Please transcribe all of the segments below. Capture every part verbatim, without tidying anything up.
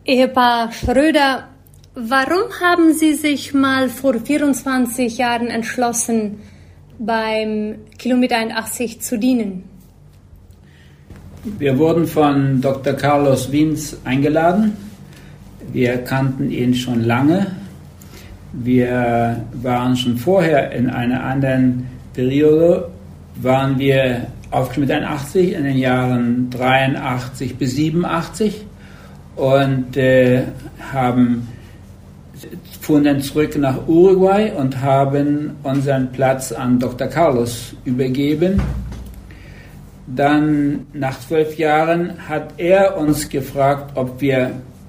Ehepaar Schröder, warum haben Sie sich mal vor vierundzwanzig Jahren entschlossen, beim Kilometer einundachtzig zu dienen? Wir wurden von Doktor Carlos Wiens eingeladen. Wir kannten ihn schon lange. Wir waren schon vorher in einer anderen Periode, waren wir auf Kilometer einundachtzig in den Jahren dreiundachtzig bis siebenundachtzig und äh, haben, fuhren dann zurück nach Uruguay und haben unseren Platz an Doktor Carlos übergeben. Dann nach zwölf Jahren hat er uns gefragt, ob wir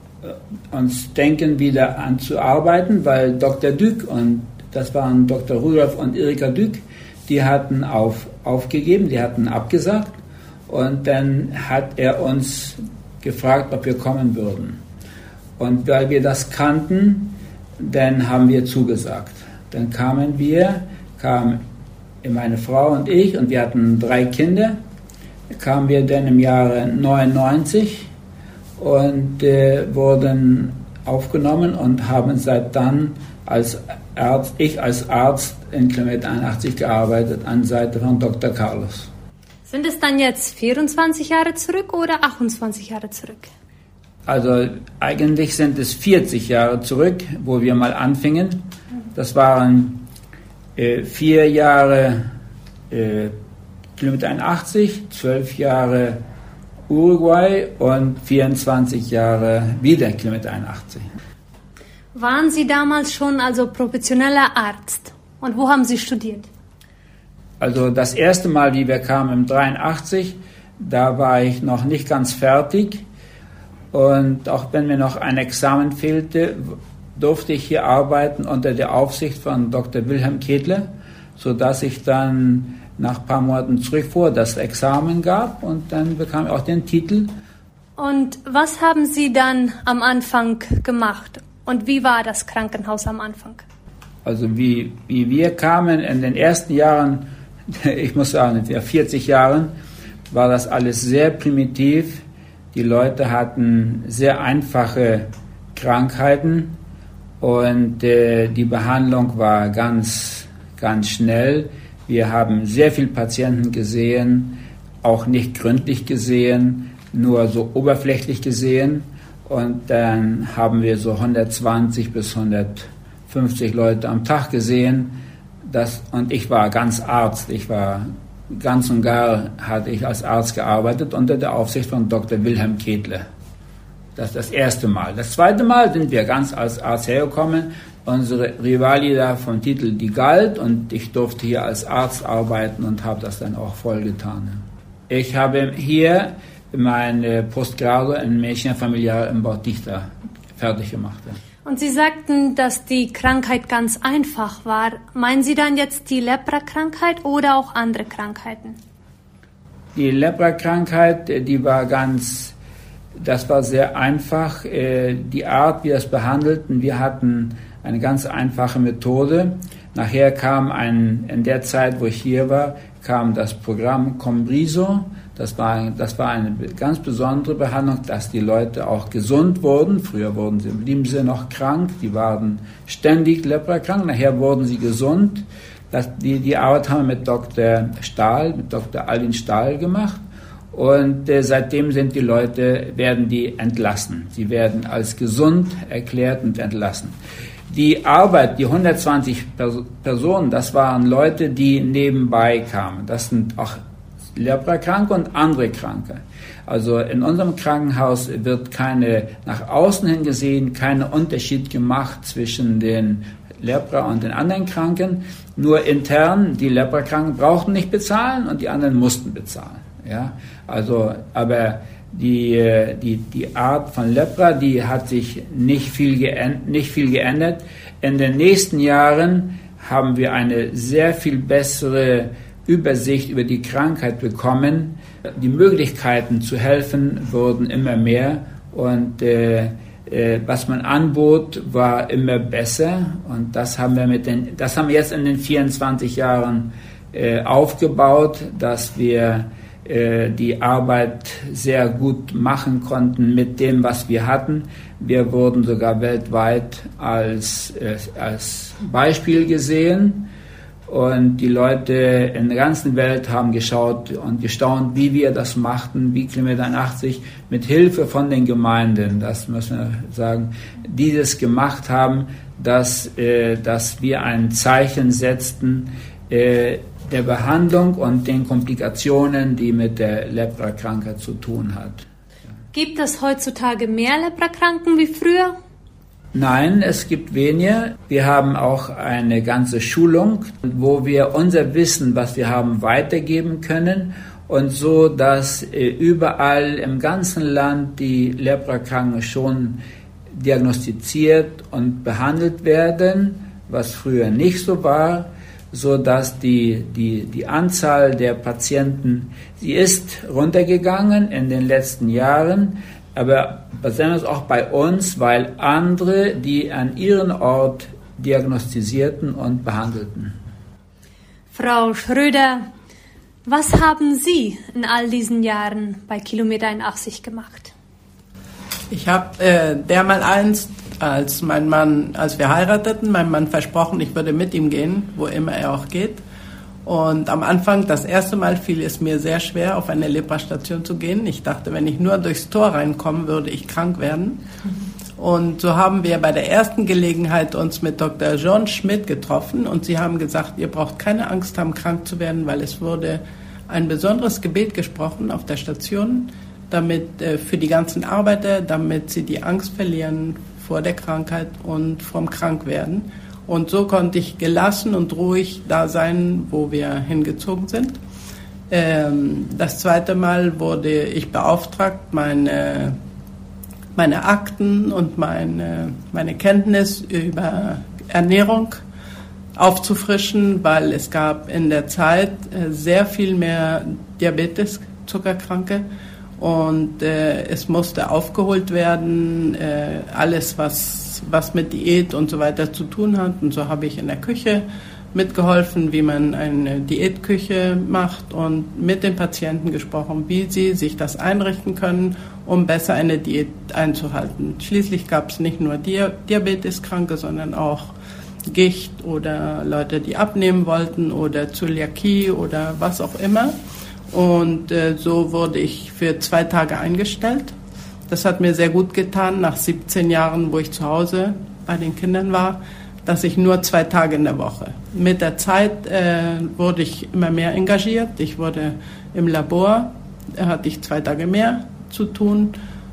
uns denken, wieder anzuarbeiten, weil Doktor Duc, und das waren Doktor Rudolf und Erika Duc, die hatten auf, aufgegeben, die hatten abgesagt, und dann hat er uns gefragt, ob wir kommen würden. Und weil wir das kannten, dann haben wir zugesagt. Dann kamen wir, kam meine Frau und ich, und wir hatten drei Kinder, kamen wir dann im Jahre neunundneunzig und äh, wurden aufgenommen und haben seit dann als Arzt, ich als Arzt in Kilometer einundachtzig gearbeitet, an Seite von Doktor Carlos. Sind es dann jetzt vierundzwanzig Jahre zurück oder achtundzwanzig Jahre zurück? Also eigentlich sind es vierzig Jahre zurück, wo wir mal anfingen. Das waren äh, vier Jahre äh, Kilometer einundachtzig, zwölf Jahre Uruguay und vierundzwanzig Jahre wieder Kilometer einundachtzig. Waren Sie damals schon also professioneller Arzt? Und wo haben Sie studiert? Also das erste Mal, wie wir kamen im dreiundachtzig, da war ich noch nicht ganz fertig. Und auch wenn mir noch ein Examen fehlte, durfte ich hier arbeiten unter der Aufsicht von Doktor Wilhelm Kedler, sodass ich dann nach ein paar Monaten zurückfuhr, das Examen gab, und dann bekam ich auch den Titel. Und was haben Sie dann am Anfang gemacht? Und wie war das Krankenhaus am Anfang? Also wie, wie wir kamen in den ersten Jahren, ich muss sagen, in vierzig Jahren, war das alles sehr primitiv. Die Leute hatten sehr einfache Krankheiten und äh, die Behandlung war ganz, ganz schnell. Wir haben sehr viele Patienten gesehen, auch nicht gründlich gesehen, nur so oberflächlich gesehen. Und dann haben wir so hundertzwanzig bis hundertfünfzig Leute am Tag gesehen. Das, und ich war ganz Arzt. Ich war ganz und gar, hatte ich als Arzt gearbeitet unter der Aufsicht von Doktor Wilhelm Kedler. Das ist das erste Mal. Das zweite Mal sind wir ganz als Arzt hergekommen. Unsere Rivali da vom Titel, die galt, und ich durfte hier als Arzt arbeiten und habe das dann auch voll getan. Ich habe hier meine Postgrado in Medicina Familiare im Bautista fertig gemacht. Und Sie sagten, dass die Krankheit ganz einfach war. Meinen Sie dann jetzt die Lepra-Krankheit oder auch andere Krankheiten? Die Lepra-Krankheit, die war ganz, das war sehr einfach. Die Art, wie wir das behandelten, wir hatten eine ganz einfache Methode. Nachher kam ein, in der Zeit, wo ich hier war, kam das Programm Combriso. Das war, das war eine ganz besondere Behandlung, dass die Leute auch gesund wurden. Früher wurden sie, blieben sie noch krank, die waren ständig leprakrank, nachher wurden sie gesund. Das, die, die Arbeit haben wir mit Doktor Stahl, mit Doktor Alvin Stahl gemacht. Und äh, seitdem sind die Leute, werden die entlassen. Sie werden als gesund erklärt und entlassen. Die Arbeit, die hundertzwanzig Personen, das waren Leute, die nebenbei kamen. Das sind auch Leprakranke und andere Kranke. Also in unserem Krankenhaus wird keine, nach außen hin gesehen, kein Unterschied gemacht zwischen den Lepra und den anderen Kranken. Nur intern, die Leprakranken brauchten nicht bezahlen und die anderen mussten bezahlen. Ja, also, aber die, die, die Art von Lepra, die hat sich nicht viel geändert, nicht viel geändert. In den nächsten Jahren haben wir eine sehr viel bessere Übersicht über die Krankheit bekommen. Die Möglichkeiten zu helfen wurden immer mehr, und äh, äh, was man anbot, war immer besser, und das haben wir mit den, das haben wir jetzt in den vierundzwanzig Jahren äh, aufgebaut, dass wir äh, die Arbeit sehr gut machen konnten mit dem, was wir hatten. Wir wurden sogar weltweit als, äh, als Beispiel gesehen. Und die Leute in der ganzen Welt haben geschaut und gestaunt, wie wir das machten, wie Kilometer einundachtzig mit Hilfe von den Gemeinden, das müssen wir sagen, die das gemacht haben, dass, äh, dass wir ein Zeichen setzten äh, der Behandlung und den Komplikationen, die mit der Lepra-Krankheit zu tun hat. Gibt es heutzutage mehr Leprakranken wie früher? Nein, es gibt weniger. Wir haben auch eine ganze Schulung, wo wir unser Wissen, was wir haben, weitergeben können und so, dass überall im ganzen Land die Leprakranken schon diagnostiziert und behandelt werden, was früher nicht so war, so dass die, die, die Anzahl der Patienten, sie ist runtergegangen in den letzten Jahren, aber besonders auch bei uns, weil andere, die an ihren Ort diagnostisierten und behandelten. Frau Schröder, was haben Sie in all diesen Jahren bei Kilometer einundachtzig gemacht? Ich habe äh, dermals, als mein Mann, als wir heirateten, meinem Mann versprochen, ich würde mit ihm gehen, wo immer er auch geht. Und am Anfang, das erste Mal, fiel es mir sehr schwer, auf eine Leprastation zu gehen. Ich dachte, wenn ich nur durchs Tor reinkomme, würde ich krank werden. Und so haben wir bei der ersten Gelegenheit uns mit Doktor John Schmidt getroffen und sie haben gesagt, ihr braucht keine Angst haben, krank zu werden, weil es wurde ein besonderes Gebet gesprochen auf der Station, damit äh, für die ganzen Arbeiter, damit sie die Angst verlieren vor der Krankheit und vom Krankwerden. Und so konnte ich gelassen und ruhig da sein, wo wir hingezogen sind. Ähm, das zweite Mal wurde ich beauftragt, meine, meine Akten und meine, meine Kenntnis über Ernährung aufzufrischen, weil es gab in der Zeit äh, sehr viel mehr Diabetes, Zuckerkranke. Und äh, es musste aufgeholt werden, äh, alles, was, was mit Diät und so weiter zu tun hat. Und so habe ich in der Küche mitgeholfen, wie man eine Diätküche macht und mit den Patienten gesprochen, wie sie sich das einrichten können, um besser eine Diät einzuhalten. Schließlich gab es nicht nur Dia- Diabeteskranke, sondern auch Gicht oder Leute, die abnehmen wollten oder Zöliakie oder was auch immer. Und äh, so wurde ich für zwei Tage eingestellt. Das hat mir sehr gut getan, nach siebzehn Jahren, wo ich zu Hause bei den Kindern war, dass ich nur zwei Tage in der Woche. Mit der Zeit äh, wurde ich immer mehr engagiert. Ich wurde im Labor, da hatte ich zwei Tage mehr zu tun.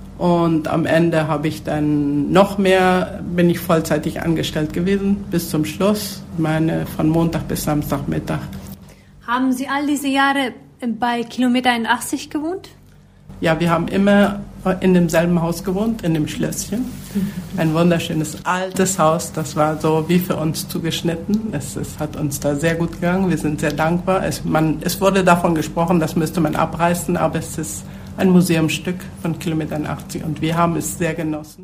Und am Ende habe ich dann noch mehr, bin ich vollzeitig angestellt gewesen, bis zum Schluss, meine von Montag bis Samstagmittag. Haben Sie all diese Jahre bei Kilometer einundachtzig gewohnt? Ja, wir haben immer in demselben Haus gewohnt, in dem Schlösschen. Ein wunderschönes altes Haus, das war so wie für uns zugeschnitten. Es, es hat uns da sehr gut gegangen, wir sind sehr dankbar. Es, man, es wurde davon gesprochen, das müsste man abreißen, aber es ist ein Museumsstück von Kilometer einundachtzig und wir haben es sehr genossen.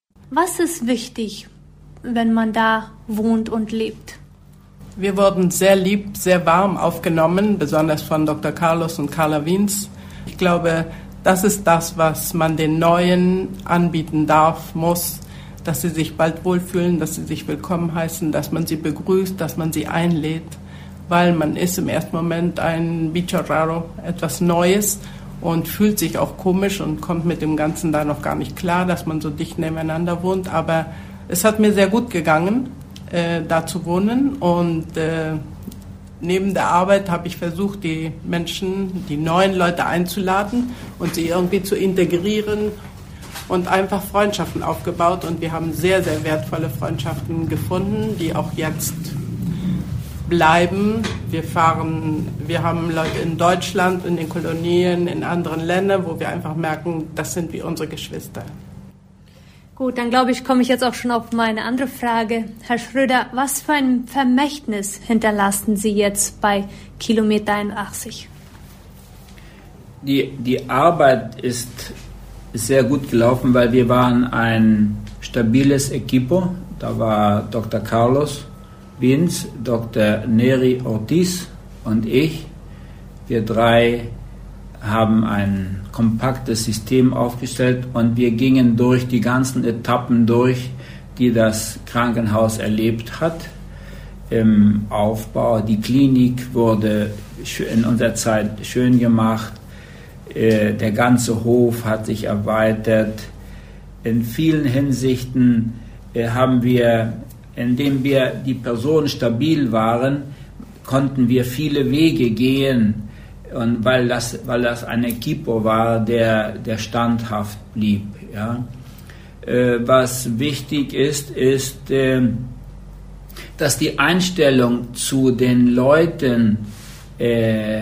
Was ist wichtig, wenn man da wohnt und lebt? Wir wurden sehr lieb, sehr warm aufgenommen, besonders von Doktor Carlos und Carla Wiens. Ich glaube, das ist das, was man den Neuen anbieten darf, muss, dass sie sich bald wohlfühlen, dass sie sich willkommen heißen, dass man sie begrüßt, dass man sie einlädt, weil man ist im ersten Moment ein bicho raro, etwas Neues und fühlt sich auch komisch und kommt mit dem Ganzen da noch gar nicht klar, dass man so dicht nebeneinander wohnt. Aber es hat mir sehr gut gegangen, äh, da zu wohnen und äh, neben der Arbeit habe ich versucht, die Menschen, die neuen Leute einzuladen und sie irgendwie zu integrieren und einfach Freundschaften aufgebaut. Und wir haben sehr, sehr wertvolle Freundschaften gefunden, die auch jetzt bleiben. Wir fahren, wir haben Leute in Deutschland, in den Kolonien, in anderen Ländern, wo wir einfach merken, das sind wie unsere Geschwister. Gut, dann glaube ich, komme ich jetzt auch schon auf meine andere Frage. Herr Schröder, was für ein Vermächtnis hinterlassen Sie jetzt bei Kilometer einundachtzig? Die, die Arbeit ist sehr gut gelaufen, weil wir waren ein stabiles Equipo. Da war Doktor Carlos Wiens, Doktor Neri Ortiz und ich. Wir drei haben ein kompaktes System aufgestellt und wir gingen durch die ganzen Etappen durch, die das Krankenhaus erlebt hat. Im Aufbau, die Klinik wurde in unserer Zeit schön gemacht, der ganze Hof hat sich erweitert. In vielen Hinsichten haben wir, indem wir die Personen stabil waren, konnten wir viele Wege gehen, und weil das, weil das ein Equipo war, der, der standhaft blieb. Ja. Was wichtig ist, ist, dass die Einstellung zu den Leuten äh,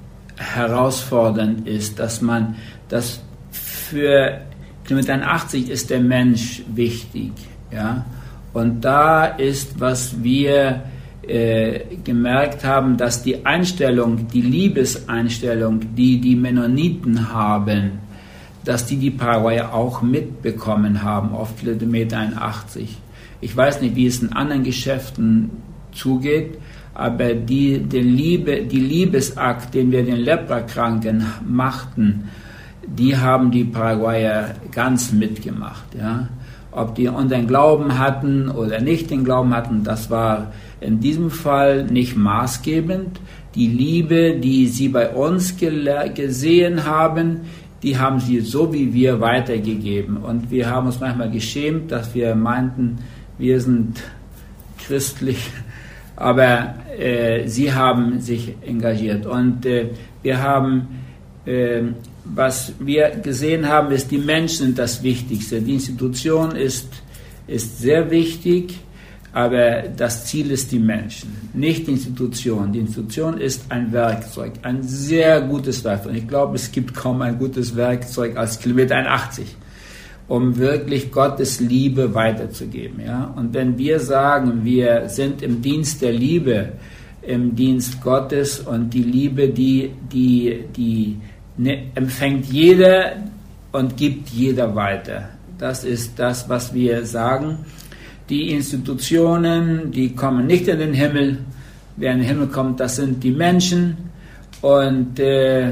herausfordernd ist, dass man, dass für Kilometer einundachtzig ist der Mensch wichtig, ja, und da ist, was wir äh, gemerkt haben, dass die Einstellung, die Liebeseinstellung, die die Mennoniten haben, dass die die Paraguayer auch mitbekommen haben auf Kilometer einundachtzig. Ich weiß nicht, wie es in anderen Geschäften zugeht, aber die, die, Liebe, die Liebesakt, den wir den Leprakranken machten, die haben die Paraguayer ganz mitgemacht. Ja. Ob die unseren Glauben hatten oder nicht den Glauben hatten, das war in diesem Fall nicht maßgebend. Die Liebe, die sie bei uns gesehen haben, die haben sie so wie wir weitergegeben. Und wir haben uns manchmal geschämt, dass wir meinten, wir sind christlich, aber äh, sie haben sich engagiert. Und äh, wir haben, äh, was wir gesehen haben, ist, die Menschen sind das Wichtigste. Die Institution ist, ist sehr wichtig, aber das Ziel ist die Menschen, nicht die Institution. Die Institution ist ein Werkzeug, ein sehr gutes Werkzeug. Und ich glaube, es gibt kaum ein gutes Werkzeug als Kilometer einundachtzig. Um wirklich Gottes Liebe weiterzugeben. Ja? Und wenn wir sagen, wir sind im Dienst der Liebe, im Dienst Gottes, und die Liebe, die, die, die ne, empfängt jeder und gibt jeder weiter. Das ist das, was wir sagen. Die Institutionen, die kommen nicht in den Himmel. Wer in den Himmel kommt, das sind die Menschen. Und äh,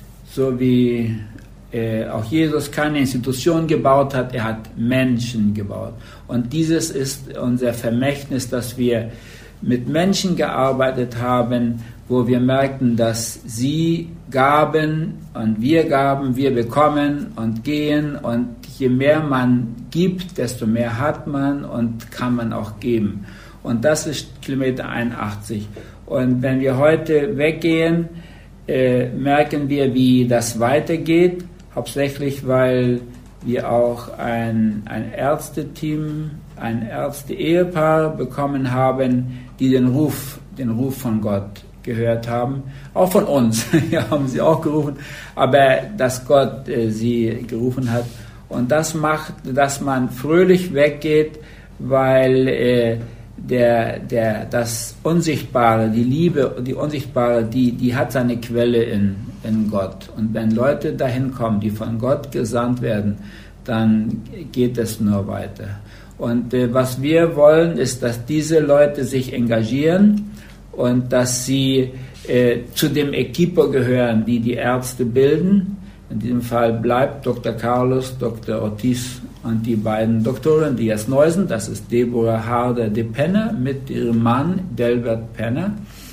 so wie Äh, auch Jesus keine Institution gebaut hat, er hat Menschen gebaut. Und dieses ist unser Vermächtnis, dass wir mit Menschen gearbeitet haben, wo wir merkten, dass sie gaben und wir gaben, wir bekommen und gehen, und je mehr man gibt, desto mehr hat man und kann man auch geben. Und das ist Kilometer einundachtzig. Und wenn wir heute weggehen, äh, merken wir, wie das weitergeht. Hauptsächlich, weil wir auch ein, ein Ärzteteam, ein Ärzte-Ehepaar bekommen haben, die den Ruf, den Ruf von Gott gehört haben. Auch von uns, ja, haben sie auch gerufen, aber dass Gott äh, sie gerufen hat. Und das macht, dass man fröhlich weggeht, weil äh, der, der, das Unsichtbare, die Liebe, die Unsichtbare, die, die hat seine Quelle in, in Gott. Und wenn Leute dahin kommen, die von Gott gesandt werden, dann geht es nur weiter. Und äh, was wir wollen, ist, dass diese Leute sich engagieren und dass sie äh, zu dem Equipo gehören, die die Ärzte bilden. In diesem Fall bleibt Doktor Carlos, Doktor Ortiz und die beiden Doktoren, die jetzt neu sind. Das ist Deborah Harder de Penna mit ihrem Mann Delbert Penna.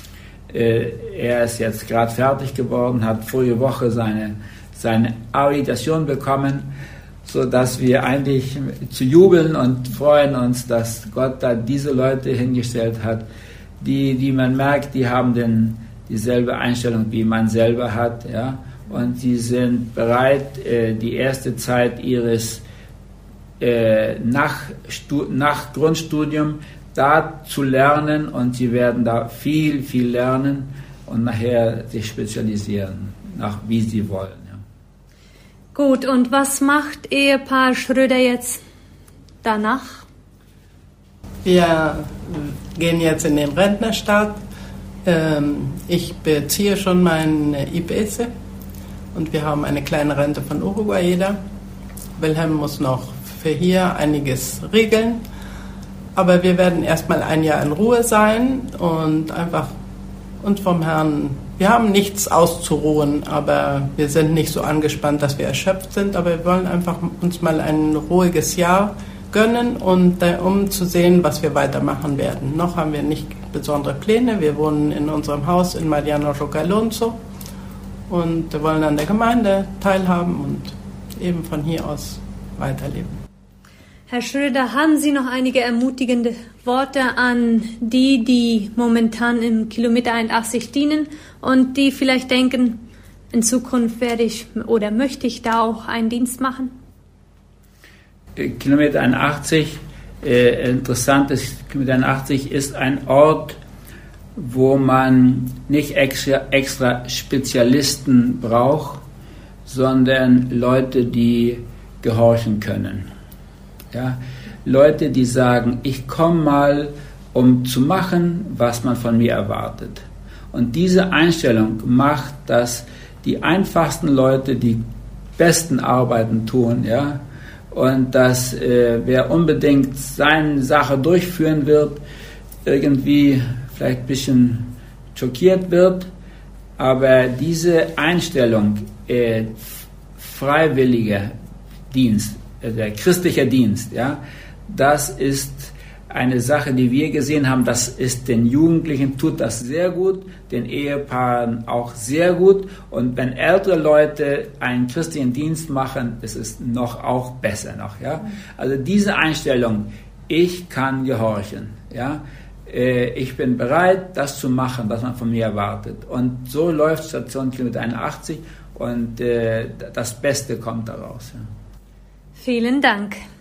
Äh, er ist jetzt gerade fertig geworden, hat vorige Woche seine, seine Habilitation bekommen, sodass wir eigentlich zu jubeln und freuen uns, dass Gott da diese Leute hingestellt hat, die, die man merkt, die haben den, dieselbe Einstellung, wie man selber hat, ja, und sie sind bereit, äh, die erste Zeit ihres äh, nach, nach Grundstudium da zu lernen, und sie werden da viel, viel lernen und nachher sich spezialisieren, nach wie sie wollen. Ja. Gut, und was macht Ehepaar Schröder jetzt danach? Wir gehen jetzt in den Rentnerstaat. Ich beziehe schon meine I B S und wir haben eine kleine Rente von Uruguay jeder. Wilhelm muss noch für hier einiges regeln, aber wir werden erstmal ein Jahr in Ruhe sein und einfach und vom Herrn, wir haben nichts auszuruhen, aber wir sind nicht so angespannt, dass wir erschöpft sind, aber wir wollen einfach uns mal ein ruhiges Jahr gönnen, und äh, um zu sehen, was wir weitermachen werden. Noch haben wir nicht besondere Pläne. Wir wohnen in unserem Haus in Mariano Roccalonso und wir wollen an der Gemeinde teilhaben und eben von hier aus weiterleben. Herr Schröder, haben Sie noch einige ermutigende Worte an die, die momentan im Kilometer einundachtzig dienen und die vielleicht denken, in Zukunft werde ich oder möchte ich da auch einen Dienst machen? Kilometer einundachtzig, äh, interessant ist, Kilometer einundachtzig ist ein Ort, wo man nicht extra, extra Spezialisten braucht, sondern Leute, die gehorchen können. Ja? Leute, die sagen, ich komme mal, um zu machen, was man von mir erwartet. Und diese Einstellung macht, dass die einfachsten Leute die besten Arbeiten tun, ja, und dass äh, wer unbedingt seine Sache durchführen wird, irgendwie vielleicht ein bisschen schockiert wird, aber diese Einstellung, äh, freiwilliger Dienst, äh, der christliche Dienst, ja, das ist eine Sache, die wir gesehen haben, das ist den Jugendlichen, tut das sehr gut, den Ehepaaren auch sehr gut, und wenn ältere Leute einen christlichen Dienst machen, ist es noch auch besser noch, ja. Also diese Einstellung, ich kann gehorchen, ja, ich bin bereit, das zu machen, was man von mir erwartet, und so läuft Station Kilometer einundachtzig, und das Beste kommt daraus. Ja. Vielen Dank.